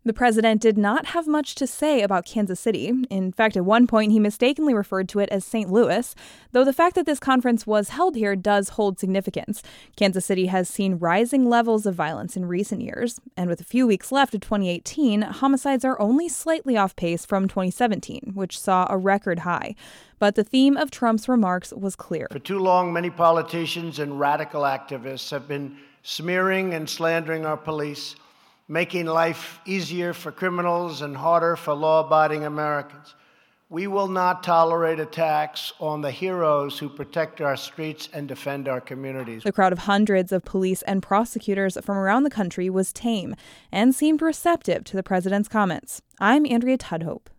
The president did not have much to say about Kansas City. In fact, at one point, he mistakenly referred to it as St. Louis, though the fact that this conference was held here does hold significance. Kansas City has seen rising levels of violence in recent years, and with a few weeks left of 2018, homicides are only slightly off pace from 2017, which saw a record high. But the theme of Trump's remarks was clear. For too long, many politicians and radical activists have been smearing and slandering our police, making life easier for criminals and harder for law-abiding Americans. We will not tolerate attacks on the heroes who protect our streets and defend our communities. The crowd of hundreds of police and prosecutors from around the country was tame and seemed receptive to the president's comments. I'm Andrea Tudhope.